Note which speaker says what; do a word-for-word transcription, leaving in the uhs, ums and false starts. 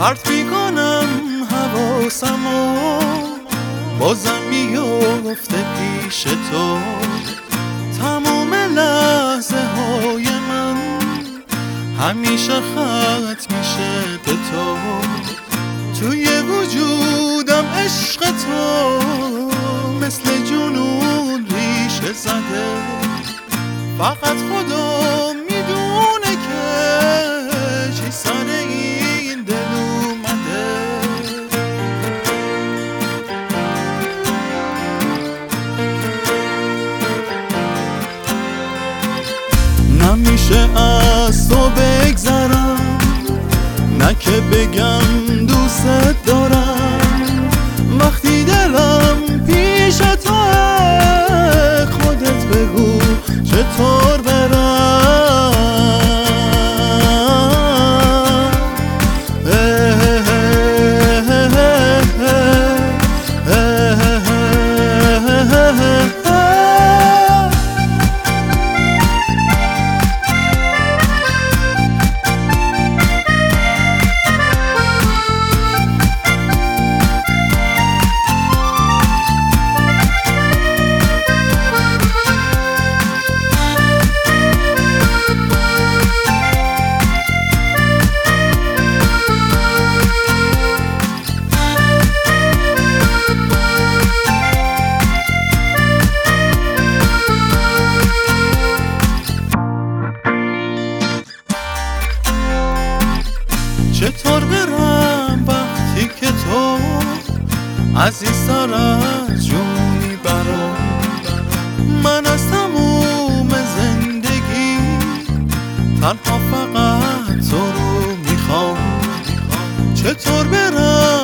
Speaker 1: پرت میکنم حواسمو، بازم میفته پیش تو. تمام لحظه های من همیشه ختم میشه به تو. توی وجودم عشق تو مثل جنون ریشه زده. فقط خدا میدونه که چی سر این دل اومده. نمیشه از تو بگذرم، نه که بگم دوست دارم. وقتی دلم پیش تو، خودت بگو چطور برم. چطور برم وقتی که تو عزیزتر از جونی برام؟ من از تموم زندگی تنها فقط تو رو میخوام. چطور برم